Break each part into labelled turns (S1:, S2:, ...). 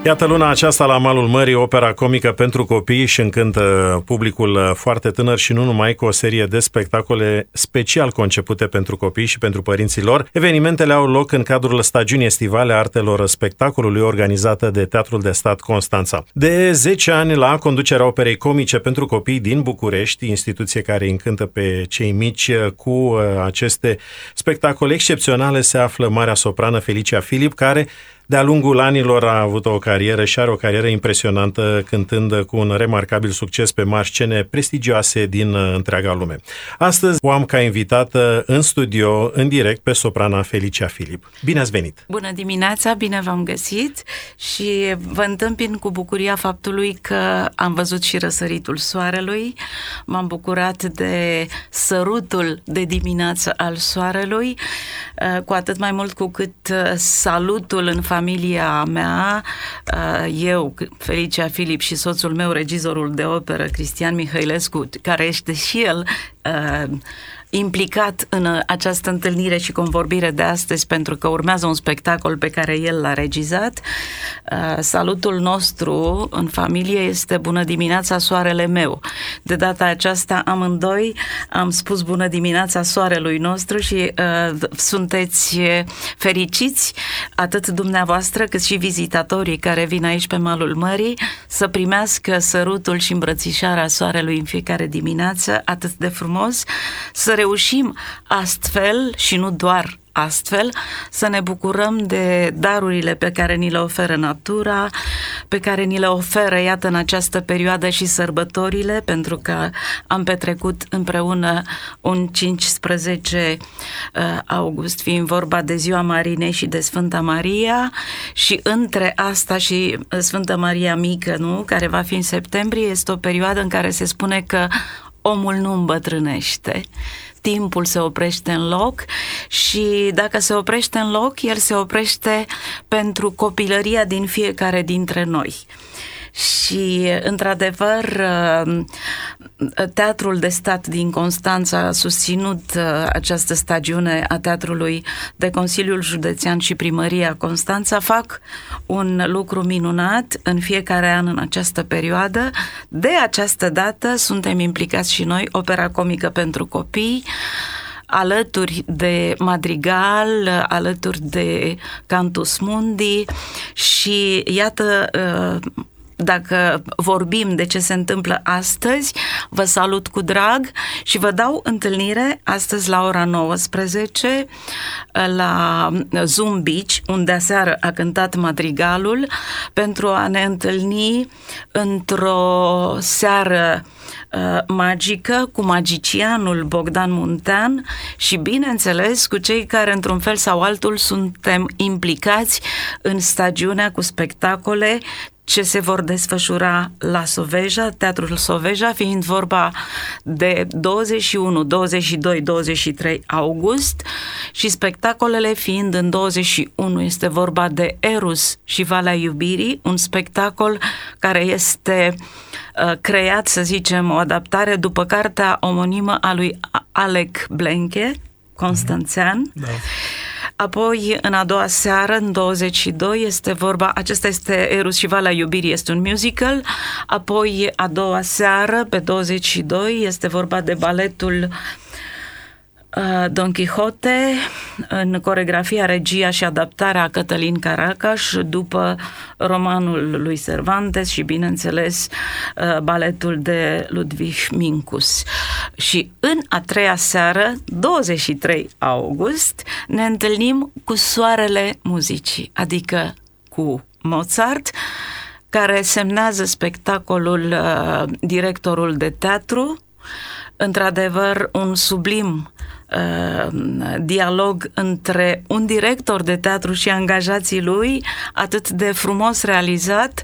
S1: Iată, luna aceasta la malul mării, opera comică pentru copii își încântă publicul foarte tânăr și nu numai, cu o serie de spectacole special concepute pentru copii și pentru părinții lor. Evenimentele au loc în cadrul stagiunii estivale a artelor spectacolului organizată de Teatrul de Stat Constanța. De 10 ani la conducerea operei comice pentru copii din București, instituție care încântă pe cei mici cu aceste spectacole excepționale, se află marea soprană Felicia Filip, care de-a lungul anilor a avut o carieră și are o carieră impresionantă, cântând cu un remarcabil succes pe mari scene prestigioase din întreaga lume. Astăzi o am ca invitată în studio, în direct, pe soprana Felicia Filip. Bine ați venit!
S2: Bună dimineața, bine v-am găsit și vă întâmpin cu bucuria faptului că am văzut și răsăritul soarelui, m-am bucurat de sărutul de dimineață al soarelui, cu atât mai mult cu cât salutul în familia mea, eu, Felicia Filip, și soțul meu, regizorul de operă, Cristian Mihailescu, care este și el implicat în această întâlnire și convorbire de astăzi, pentru că urmează un spectacol pe care el l-a regizat. Salutul nostru în familie este bună dimineața, soarele meu. De data aceasta amândoi am spus bună dimineața soarelui nostru și sunteți fericiți, atât dumneavoastră cât și vizitatorii care vin aici pe malul mării, să primească sărutul și îmbrățișarea soarelui în fiecare dimineață, atât de frumos, să reușim astfel și nu doar astfel să ne bucurăm de darurile pe care ni le oferă natura, pe care ni le oferă, iată, în această perioadă și sărbătorile, pentru că am petrecut împreună un 15 august, fiind vorba de Ziua Marinei și de Sfânta Maria, și între asta și Sfânta Maria Mică, nu? Care va fi în septembrie, este o perioadă în care se spune că omul nu îmbătrânește. Timpul se oprește în loc și dacă se oprește în loc, el se oprește pentru copilăria din fiecare dintre noi. Și, într-adevăr, Teatrul de Stat din Constanța a susținut această stagiune a Teatrului de Consiliul Județean și Primăria Constanța. Fac un lucru minunat în fiecare an în această perioadă. De această dată suntem implicați și noi, opera comică pentru copii, alături de madrigal, alături de Cantus Mundi și, iată, dacă vorbim de ce se întâmplă astăzi, vă salut cu drag și vă dau întâlnire astăzi la ora 19 la Zoom Beach, unde aseară a cântat madrigalul, pentru a ne întâlni într-o seară magică cu magicianul Bogdan Muntean și, bineînțeles, cu cei care, într-un fel sau altul, suntem implicați în stagiunea cu spectacole ce se vor desfășura la Soveja, Teatrul Soveja, fiind vorba de 21, 22, 23 august, și spectacolele fiind în 21 este vorba de Eros și Valea Iubirii, un spectacol care este creat, să zicem, o adaptare după cartea omonimă a lui Alec Blenche, constanțean. Da. Apoi, în a doua seară, în 22, este vorba, acesta este Eros și Valea Iubirii, este un musical. Apoi, a doua seară, pe 22, este vorba de baletul Don Quixote, în coregrafia, regia și adaptarea Cătălin Caracaș, după romanul lui Cervantes și, bineînțeles, baletul de Ludwig Minkus. Și în a treia seară, 23 august, ne întâlnim cu soarele muzicii, adică cu Mozart, care semnează spectacolul directorul de teatru, într-adevăr un sublim dialog între un director de teatru și angajații lui, atât de frumos realizat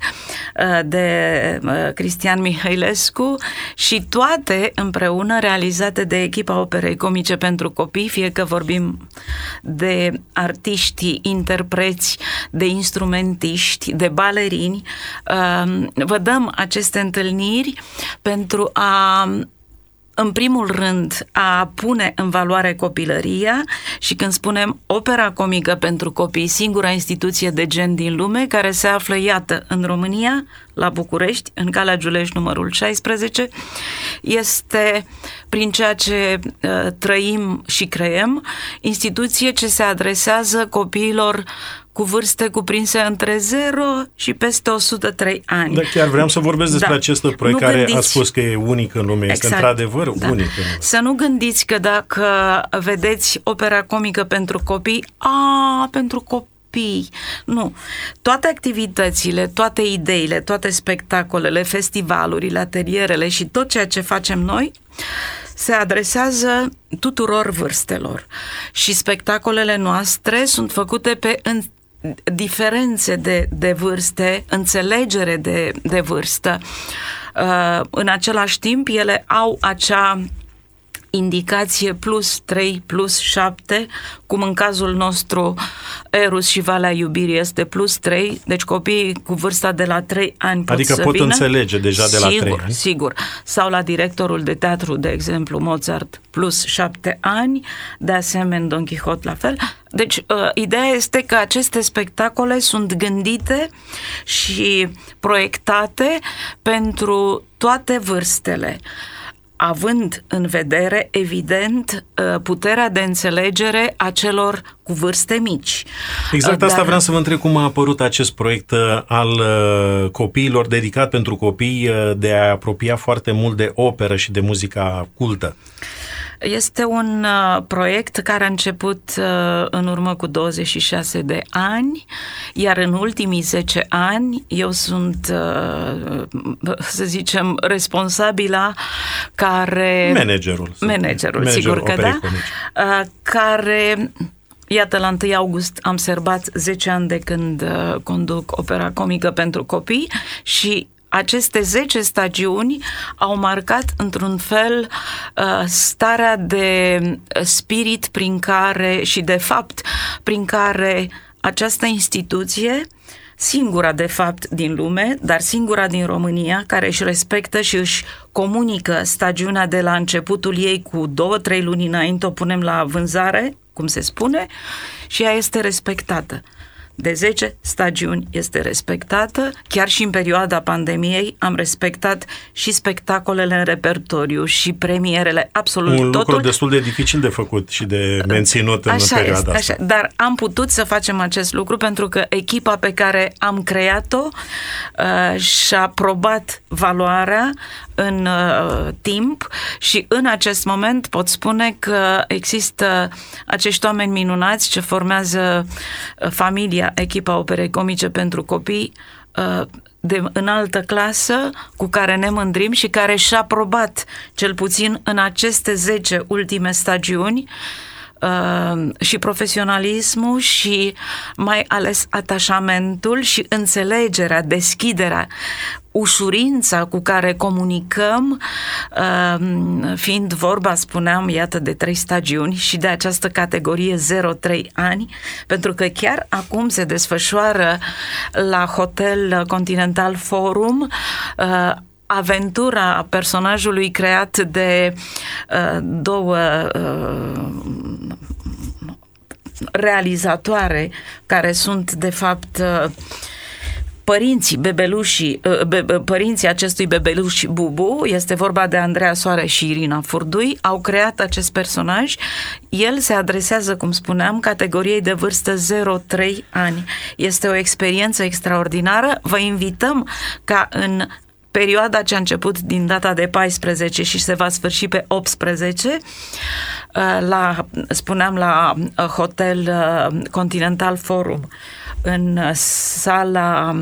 S2: de Cristian Mihailescu, și toate împreună realizate de echipa Operei Comice pentru Copii, fie că vorbim de artiști, interpreți, de instrumentiști, de balerini. Vă dăm aceste întâlniri pentru a în primul rând, a pune în valoare copilăria și când spunem opera comică pentru copii, singura instituție de gen din lume care se află, iată, în România, la București, în Calea Giulești numărul 16, este, prin ceea ce trăim și creăm, instituție ce se adresează copiilor cu vârste cuprinse între 0 și peste 103 ani.
S1: Da, chiar vreau să vorbesc despre acest proiect care a spus că e unic în lume. Este într-adevăr unic în lume.
S2: Să nu gândiți că dacă vedeți opera comică pentru copii, pentru copii. Nu. Toate activitățile, toate ideile, toate spectacolele, festivalurile, atelierele și tot ceea ce facem noi se adresează tuturor vârstelor. Și spectacolele noastre sunt făcute pe diferențe de vârste, înțelegere de vârstă. În același timp, ele au acea indicație +3, +7, cum în cazul nostru Eros și Valea Iubirii este +3, deci copiii cu vârsta de la 3 ani pot
S1: adică
S2: să
S1: pot
S2: vină.
S1: înțelege deja de la 3 ani.
S2: Sigur. Sau la directorul de teatru, de exemplu, Mozart, +7 ani, de asemenea Don Quixote la fel. Deci, ideea este că aceste spectacole sunt gândite și proiectate pentru toate vârstele, având în vedere, evident, puterea de înțelegere a celor cu vârste mici.
S1: Exact asta vreau să vă întreb, cum a apărut acest proiect al copiilor, dedicat pentru copii, de a apropia foarte mult de operă și de muzica cultă.
S2: Este un proiect care a început în urmă cu 26 de ani, iar în ultimii 10 ani eu sunt, să zicem, responsabilă care... Managerul, sigur că da. Care... Iată, la 1 august am sărbat 10 ani de când conduc opera comică pentru copii și aceste 10 stagiuni au marcat într-un fel starea de spirit prin care și de fapt prin care această instituție, singura de fapt din lume, dar singura din România, care își respectă și își comunică stagiunea de la începutul ei cu 2-3 luni înainte, o punem la vânzare, cum se spune, și ea este respectată. De 10 stagiuni este respectată, chiar și în perioada pandemiei am respectat și spectacolele în repertoriu și premierele, absolut totul.
S1: Un lucru destul de dificil de făcut și de menținut în perioada asta.
S2: Așa, dar am putut să facem acest lucru pentru că echipa pe care am creat-o și-a probat valoarea în timp și în acest moment pot spune că există acești oameni minunați ce formează familia, echipa Operei Comice pentru Copii de înaltă clasă, cu care ne mândrim și care și-a probat, cel puțin în aceste 10 ultime stagiuni, și profesionalismul și mai ales atașamentul și înțelegerea, deschiderea, ușurința cu care comunicăm, fiind vorba, spuneam, iată, de 3 stagiuni și de această categorie 0-3 ani, pentru că chiar acum se desfășoară la Hotel Continental Forum aventura personajului creat de 2 realizatoare care sunt de fapt părinții acestui bebeluș Bubu, este vorba de Andreea Soare și Irina Furdui, au creat acest personaj. El se adresează, cum spuneam, categoriei de vârstă 0-3 ani. Este o experiență extraordinară. Vă invităm ca în perioada ce a început din data de 14 și se va sfârși pe 18, la Hotel Continental Forum, în sala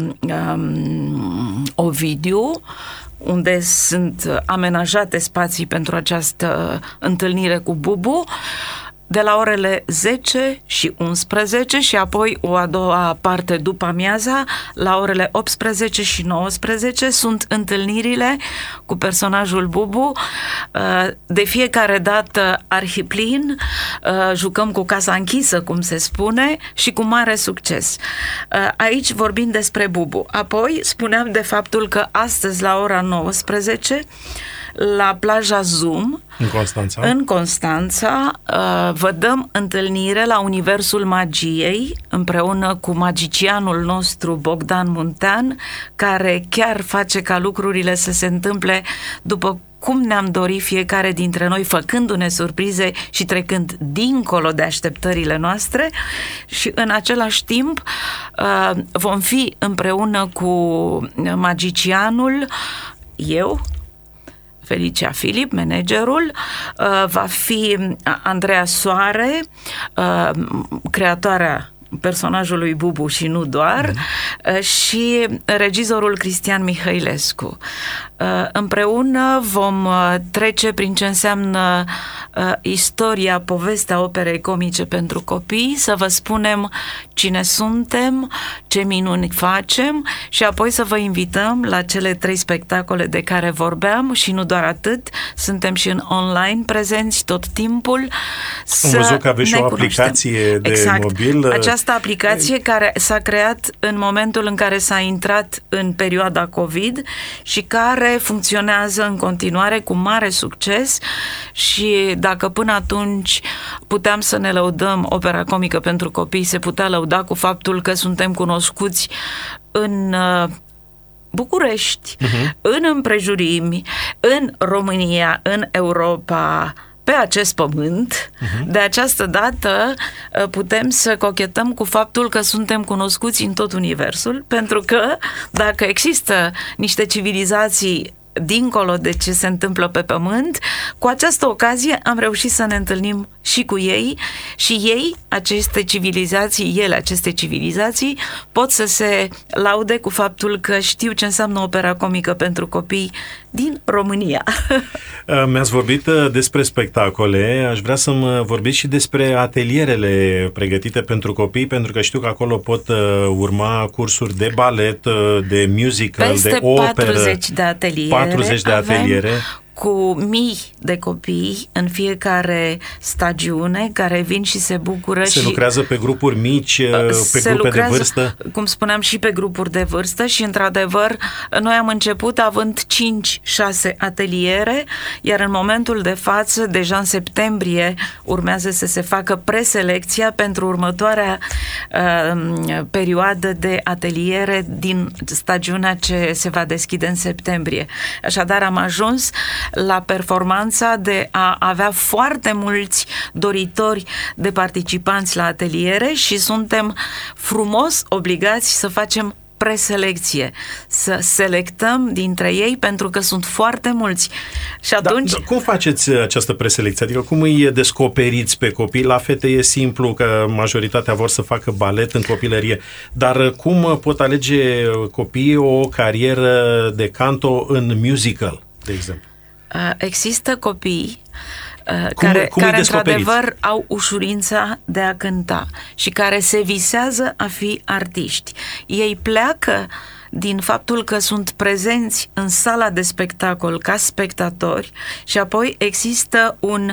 S2: Ovidiu, unde sunt amenajate spații pentru această întâlnire cu Bubu, de la orele 10 și 11 și apoi o a doua parte după amiaza, la orele 18 și 19 sunt întâlnirile cu personajul Bubu. De fiecare dată arhiplin, jucăm cu casa închisă, cum se spune, și cu mare succes. Aici vorbim despre Bubu. Apoi spuneam de faptul că astăzi la ora 19 la plaja Zoom
S1: în
S2: Constanța. Vă dăm întâlnire la Universul Magiei împreună cu magicianul nostru Bogdan Muntean, care chiar face ca lucrurile să se întâmple după cum ne-am dorit fiecare dintre noi, făcându-ne surprize și trecând dincolo de așteptările noastre. Și în același timp vom fi împreună cu magicianul, eu, Felicia Filip, managerul, va fi Andreea Soare, creatoarea personajului Bubu și nu doar, și regizorul Cristian Mihailescu. Împreună vom trece prin ce înseamnă istoria, povestea operei comice pentru copii, să vă spunem cine suntem, ce minuni facem și apoi să vă invităm la cele 3 spectacole de care vorbeam și nu doar atât, suntem și în online prezenți tot timpul.
S1: Am văzut că aveți și o aplicație de mobil.
S2: Această aplicație care s-a creat în momentul în care s-a intrat în perioada COVID și care funcționează în continuare cu mare succes și dacă până atunci puteam să ne lăudăm, opera comică pentru copii se putea lăuda cu faptul că suntem cunoscuți în București, în împrejurimi, în România, în Europa, pe acest pământ. De această dată putem să cochetăm cu faptul că suntem cunoscuți în tot universul, pentru că dacă există niște civilizații dincolo de ce se întâmplă pe pământ, cu această ocazie am reușit să ne întâlnim și cu ei și ei, aceste civilizații pot să se laude cu faptul că știu ce înseamnă opera comică pentru copii din România.
S1: Mi-ați vorbit despre spectacole, aș vrea să-mi vorbiți și despre atelierele pregătite pentru copii, pentru că știu că acolo pot urma cursuri de balet, de musical, de operă.
S2: 40 de ateliere.
S1: 40 de ateliere.
S2: Cu mii de copii în fiecare stagiune care vin și se bucură.
S1: Se lucrează pe grupuri mici, pe grupe de vârstă?
S2: Cum spuneam, și pe grupuri de vârstă și, într-adevăr, noi am început având 5-6 ateliere, iar în momentul de față, deja în septembrie, urmează să se facă preselecția pentru următoarea perioadă de ateliere din stagiunea ce se va deschide în septembrie. Așadar, am ajuns la performanța de a avea foarte mulți doritori de participanți la ateliere și suntem frumos obligați să facem preselecție, să selectăm dintre ei pentru că sunt foarte mulți. Și atunci...
S1: Cum faceți această preselecție? Adică cum îi descoperiți pe copii? La fete e simplu că majoritatea vor să facă balet în copilărie, dar cum pot alege copiii o carieră de canto în musical, de exemplu?
S2: Există copii care într-adevăr au ușurința de a cânta și care se visează a fi artiști. Ei pleacă din faptul că sunt prezenți în sala de spectacol ca spectatori și apoi există un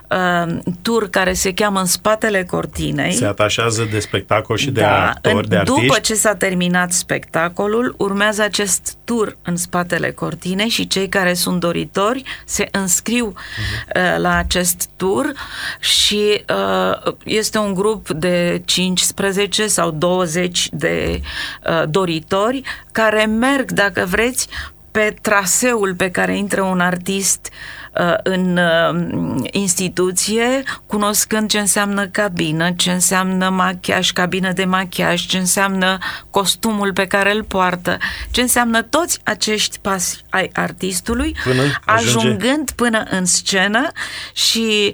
S2: tur care se cheamă În spatele cortinei.
S1: Se atașează de spectacol și de actori, de artiști.
S2: După ce s-a terminat spectacolul, urmează acest tur în spatele cortinei și cei care sunt doritori se înscriu la acest tur și este un grup de 15 sau 20 de doritori care merg, dacă vreți, pe traseul pe care intră un artist în instituție, cunoscând ce înseamnă cabină, ce înseamnă machiaj, cabină de machiaj, ce înseamnă costumul pe care îl poartă, ce înseamnă toți acești pași ai artistului, ajungând până în scenă și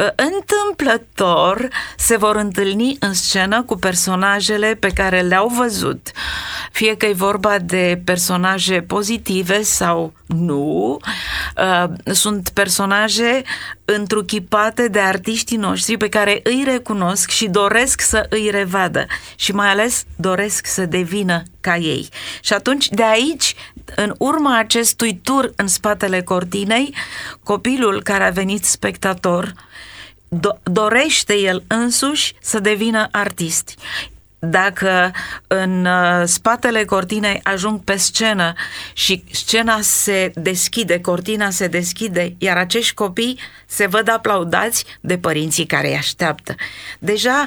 S2: întâmplător se vor întâlni în scenă cu personajele pe care le-au văzut. Fie că e vorba de personaje pozitive sau nu, sunt personaje întruchipate de artiștii noștri pe care îi recunosc și doresc să îi revadă și mai ales doresc să devină ca ei. Și atunci, de aici, în urma acestui tur în spatele cortinei, copilul care a venit spectator dorește el însuși să devină artist. dacă în spatele cortinei ajung pe scenă și scena se deschide, cortina se deschide, iar acești copii se văd aplaudați de părinții care îi așteaptă. Deja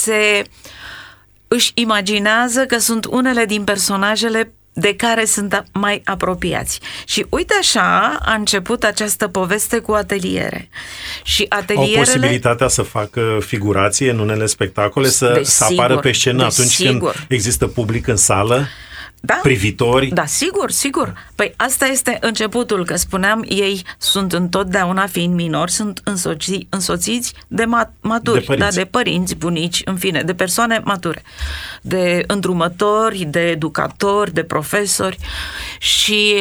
S2: își imaginează că sunt unele din personajele de care sunt mai apropiați. Și uite așa a început această poveste cu ateliere. Și atelierele...
S1: Au posibilitatea să facă figurație în unele spectacole, să apară pe scenă atunci când există public în sală? Da, privitori?
S2: Da, sigur. Păi asta este începutul, că spuneam, ei sunt întotdeauna, fiind minori, sunt însoțiți de maturi, de părinți, bunici, în fine, de persoane mature, de îndrumători, de educatori, de profesori și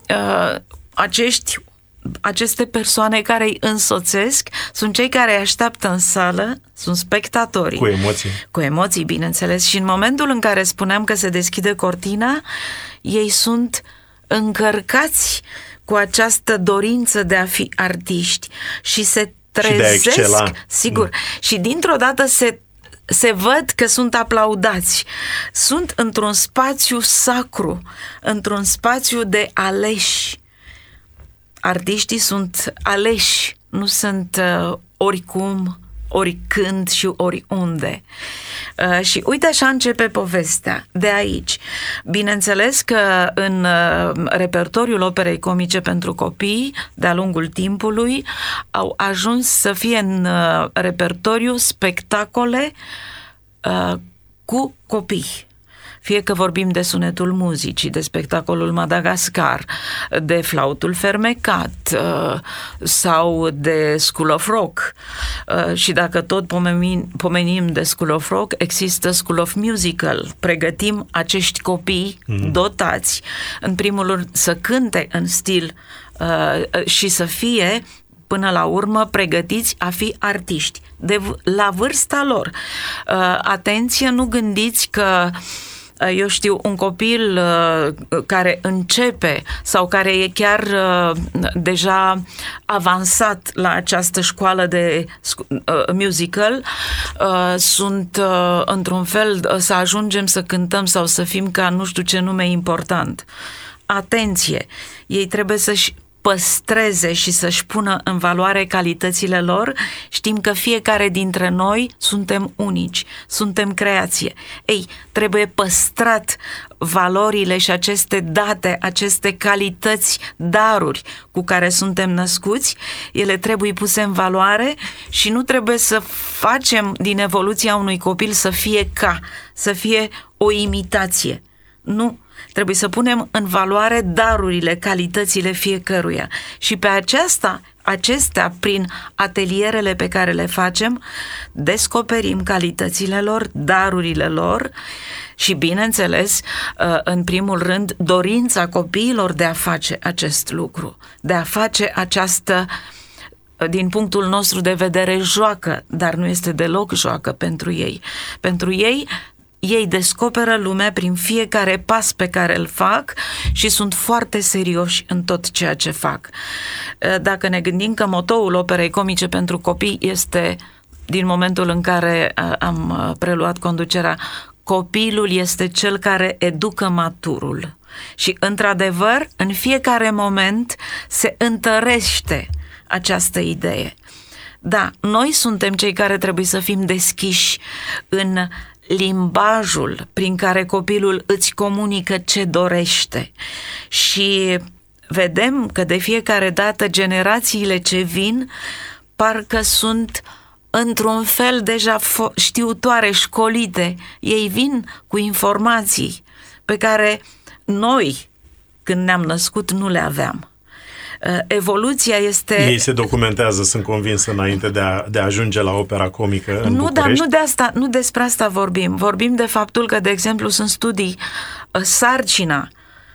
S2: aceste persoane care îi însoțesc sunt cei care îi așteaptă în sală, sunt spectatorii.
S1: Cu emoții.
S2: Cu emoții, bineînțeles. Și în momentul în care spuneam că se deschide cortina, ei sunt încărcați cu această dorință de a fi artiști și se trezesc,
S1: și de a excela.
S2: Sigur, și dintr-o dată se văd că sunt aplaudați. Sunt într-un spațiu sacru, într-un spațiu de aleși. Artiștii sunt aleși, nu sunt oricum, oricând și oriunde. Și uite așa începe povestea, de aici. Bineînțeles că în repertoriul operei comice pentru copii, de-a lungul timpului, au ajuns să fie în repertoriu spectacole cu copii. Fie că vorbim de Sunetul Muzicii, de spectacolul Madagascar, de Flautul Fermecat sau de School of Rock. Și dacă tot pomenim de School of Rock, există School of Musical. Pregătim acești copii dotați, în primul rând, să cânte în stil și să fie până la urmă pregătiți a fi artiști la vârsta lor. Atenție, nu gândiți că eu știu, un copil care începe sau care e chiar deja avansat la această școală de musical, sunt într-un fel să ajungem să cântăm sau să fim ca nu știu ce nume important. Atenție! Ei trebuie să-și păstreze și să-și pună în valoare calitățile lor. Știm că fiecare dintre noi suntem unici, suntem creație. Ei, trebuie păstrat valorile și aceste date, aceste calități, daruri cu care suntem născuți, ele trebuie puse în valoare și nu trebuie să facem din evoluția unui copil să fie o imitație. Nu. Trebuie să punem în valoare darurile, calitățile fiecăruia. Și pe acestea, prin atelierele pe care le facem, descoperim calitățile lor, darurile lor și, bineînțeles, în primul rând, dorința copiilor de a face acest lucru, de a face această, din punctul nostru de vedere, joacă, dar nu este deloc joacă pentru ei. Pentru ei descoperă lumea prin fiecare pas pe care îl fac și sunt foarte serioși în tot ceea ce fac. Dacă ne gândim că motoul operei comice pentru copii este, din momentul în care am preluat conducerea, copilul este cel care educă maturul. Și, într-adevăr, în fiecare moment se întărește această idee. Da, noi suntem cei care trebuie să fim deschiși în limbajul prin care copilul îți comunică ce dorește. Și vedem că de fiecare dată generațiile ce vin parcă sunt într-un fel deja știutoare, școlite. Ei vin cu informații pe care noi, când ne-am născut, nu le aveam. Evoluția este...
S1: Ei se documentează, sunt convins, înainte de a ajunge la opera comică în București.
S2: Dar nu despre asta vorbim. Vorbim de faptul că, de exemplu, sunt studii, sarcina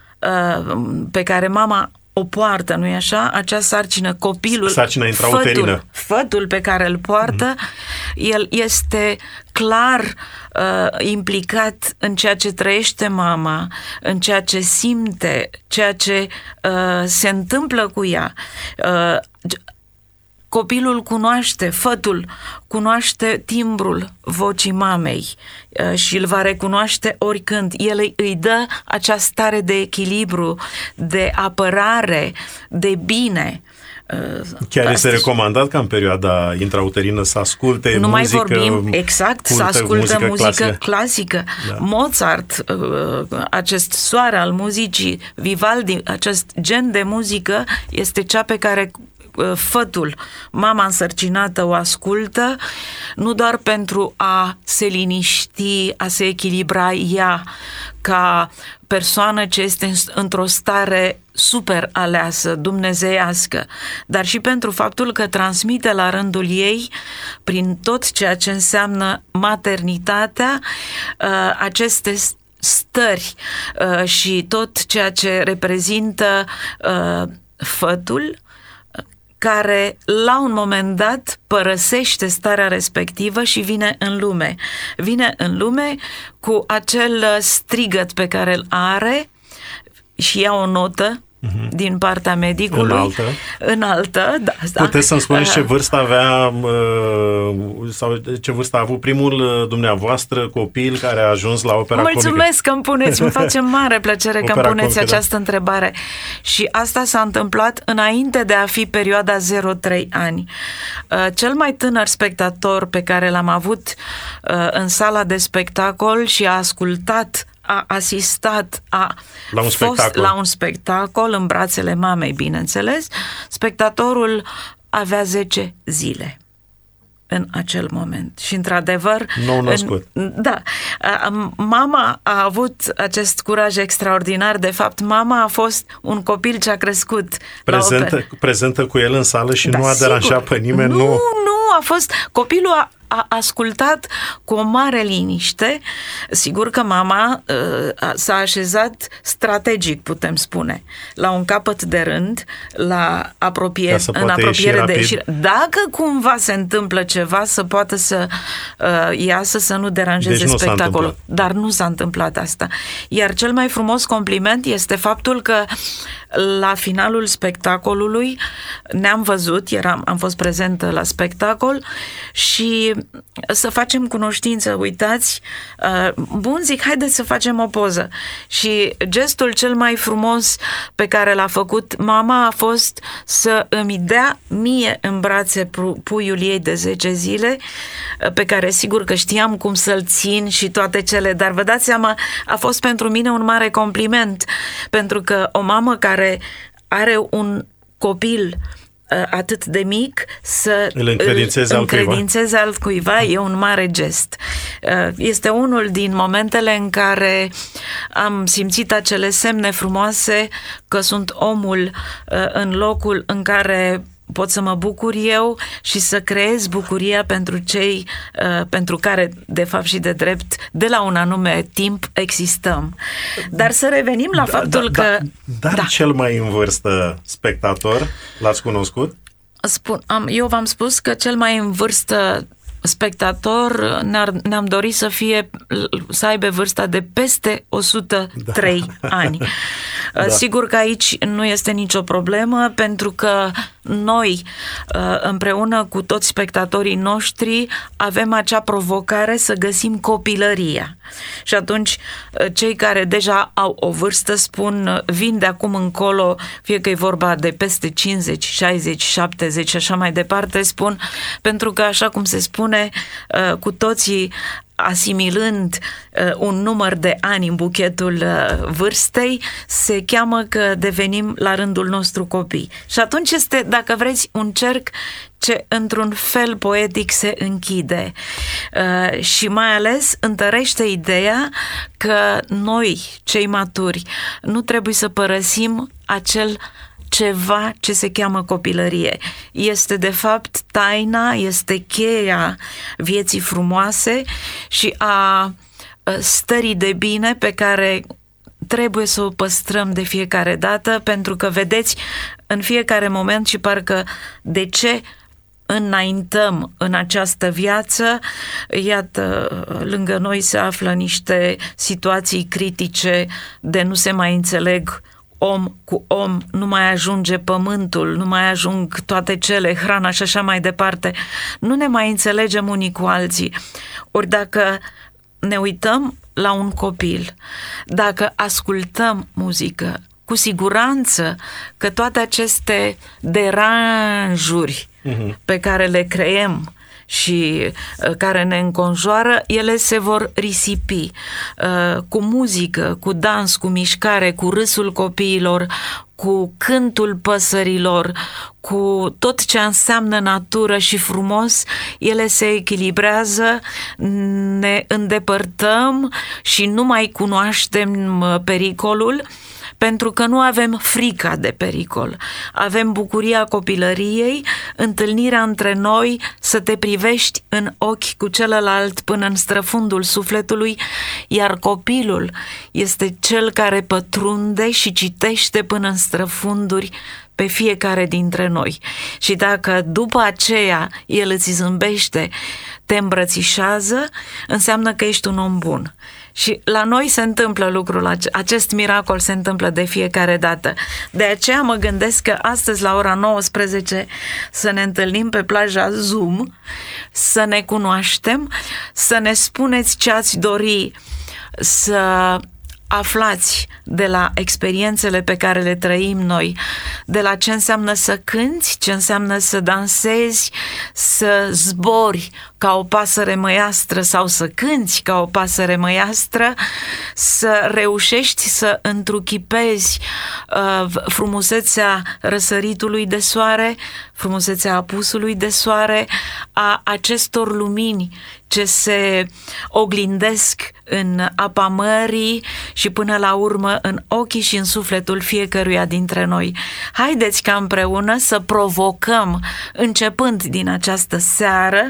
S2: pe care mama o poartă, nu-i așa? Acea sarcină, copilul,
S1: sarcina intrauterină,
S2: fătul pe care îl poartă, el este clar implicat în ceea ce trăiește mama, în ceea ce simte, ceea ce se întâmplă cu ea. copilul cunoaște, fătul cunoaște timbrul vocii mamei și îl va recunoaște oricând. El îi dă acea stare de echilibru, de apărare, de bine.
S1: Chiar este recomandat ca în perioada intrauterină să asculte
S2: nu
S1: muzică.
S2: Nu mai vorbim, exact, să asculte muzică clasică. Da. Mozart, acest soare al muzicii, Vivaldi, acest gen de muzică este cea pe care fătul, mama însărcinată o ascultă, nu doar pentru a se liniști, a se echilibra ea ca persoană ce este într-o stare super aleasă, dumnezeiască, dar și pentru faptul că transmite la rândul ei, prin tot ceea ce înseamnă maternitatea, aceste stări și tot ceea ce reprezintă fătul, care la un moment dat părăsește starea respectivă și vine în lume. Vine în lume cu acel strigăt pe care îl are și ia o notă din partea medicului. Înaltă, da.
S1: Puteți să-mi spuneți ce vârstă avea sau ce vârstă a avut primul dumneavoastră copil care a ajuns la opera comică?
S2: Mulțumesc că îmi puneți, îmi face mare plăcere că îmi puneți comică, această întrebare. Și asta s-a întâmplat înainte de a fi perioada 0-3 ani. Cel mai tânăr spectator pe care l-am avut în sala de spectacol și a ascultat, a asistat, la un spectacol în brațele mamei, bineînțeles, spectatorul avea 10 zile în acel moment. Și într-adevăr...
S1: Nou născut.
S2: Da. Mama a avut acest curaj extraordinar. De fapt, mama a fost un copil ce a crescut.
S1: Prezentă cu el în sală și nu a deranjat pe nimeni.
S2: Nu, a fost... Copilul a ascultat cu o mare liniște. Sigur că mama s-a așezat strategic, putem spune, la un capăt de rând, în apropiere de ieșire. Dacă cumva se întâmplă ceva, să poată să iasă, să nu deranjeze spectacolul. Dar nu s-a întâmplat asta. Iar cel mai frumos compliment este faptul că la finalul spectacolului ne-am văzut, am fost prezentă la spectacol și să facem cunoștință, uitați, bun, zic, haideți să facem o poză. Și gestul cel mai frumos pe care l-a făcut mama a fost să îmi dea mie în brațe puiul ei de 10 zile, pe care sigur că știam cum să-l țin și toate cele, dar vă dați seama, a fost pentru mine un mare compliment, pentru că o mamă care are un copil atât de mic să îl încredințeze altcuiva e un mare gest. Este unul din momentele în care am simțit acele semne frumoase că sunt omul în locul în care pot să mă bucur eu și să creez bucuria pentru cei pentru care, de fapt și de drept, de la un anume timp existăm. Dar să revenim la faptul că...
S1: Dar cel mai în vârstă spectator, l-ați cunoscut?
S2: Eu v-am spus că cel mai în vârstă spectator ne-am dorit să aibă vârsta de peste 103 ani. Da. Sigur că aici nu este nicio problemă, pentru că noi, împreună cu toți spectatorii noștri, avem acea provocare să găsim copilăria. Și atunci, cei care deja au o vârstă spun, vin de acum încolo, fie că e vorba de peste 50, 60, 70 și așa mai departe, spun, pentru că, așa cum se spune, cu toții asimilând un număr de ani în buchetul vârstei, se cheamă că devenim la rândul nostru copii. Și atunci este, dacă vreți, un cerc ce într-un fel poetic se închide și mai ales întărește ideea că noi, cei maturi, nu trebuie să părăsim acel ceva ce se cheamă copilărie. Este de fapt taina, este cheia vieții frumoase și a stării de bine pe care trebuie să o păstrăm de fiecare dată, pentru că vedeți în fiecare moment și parcă de ce înaintăm în această viață, iată, lângă noi se află niște situații critice de nu se mai înțeleg om cu om, nu mai ajunge pământul, nu mai ajung toate cele, hrana și așa mai departe. Nu ne mai înțelegem unii cu alții. Ori dacă ne uităm la un copil, dacă ascultăm muzică, cu siguranță că toate aceste deranjuri pe care le creăm și care ne înconjoară, ele se vor risipi cu muzică, cu dans, cu mișcare, cu râsul copiilor, cu cântul păsărilor, cu tot ce înseamnă natură și frumos, ele se echilibrează, ne îndepărtăm și nu mai cunoaștem pericolul, pentru că nu avem frica de pericol. Avem bucuria copilăriei, întâlnirea între noi, să te privești în ochi cu celălalt până în străfundul sufletului, iar copilul este cel care pătrunde și citește până în străfunduri pe fiecare dintre noi. Și dacă după aceea el îți zâmbește, te îmbrățișează, înseamnă că ești un om bun. Și la noi se întâmplă lucrul, acest miracol se întâmplă de fiecare dată. De aceea mă gândesc că astăzi la ora 19 să ne întâlnim pe plaja Zoom, să ne cunoaștem, să ne spuneți ce ați dori să aflați de la experiențele pe care le trăim noi, de la ce înseamnă să cânți, ce înseamnă să dansezi, să zbori ca o pasăre măiastră sau să cânți ca o pasăre măiastră, să reușești să întruchipezi frumusețea răsăritului de soare, frumusețea apusului de soare, a acestor lumini ce se oglindesc în apa mării și până la urmă în ochii și în sufletul fiecăruia dintre noi. Haideți ca împreună să provocăm, începând din această seară,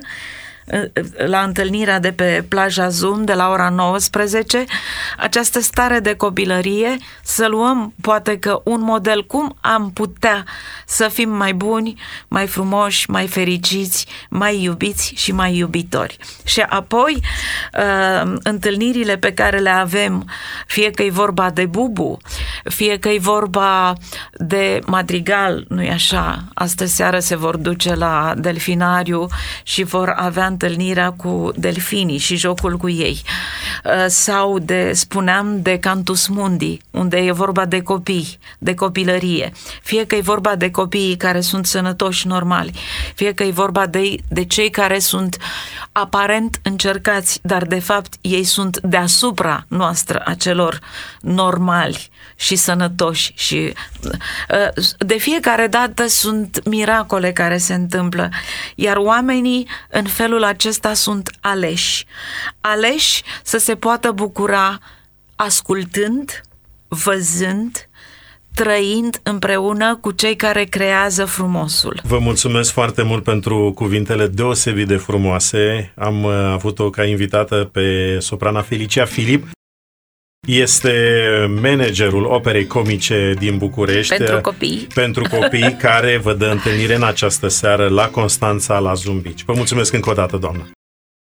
S2: la întâlnirea de pe plaja Zoom de la ora 19, această stare de copilărie, să luăm poate că un model cum am putea să fim mai buni, mai frumoși, mai fericiți, mai iubiți și mai iubitori. Și apoi întâlnirile pe care le avem, fie că e vorba de Bubu, fie că e vorba de madrigal, nu-i așa? Astă seară se vor duce la delfinariu și vor avea întâlnirea cu delfinii și jocul cu ei. Sau spuneam de Cantus Mundi, unde e vorba de copii, de copilărie. Fie că e vorba de copiii care sunt sănătoși, normali, fie că e vorba de cei care sunt aparent încercați, dar de fapt ei sunt deasupra noastră, a celor normali și sănătoși. Și de fiecare dată sunt miracole care se întâmplă, iar oamenii în felul acesta sunt aleși. Aleși să se poată bucura ascultând, văzând, trăind împreună cu cei care creează frumosul.
S1: Vă mulțumesc foarte mult pentru cuvintele deosebit de frumoase. Am avut-o ca invitată pe soprana Felicia Filip. Este managerul Operei Comice din București. Pentru copii care vă dă întâlnire în această seară la Constanța, la Zoom Beach. Vă mulțumesc încă o dată, doamnă.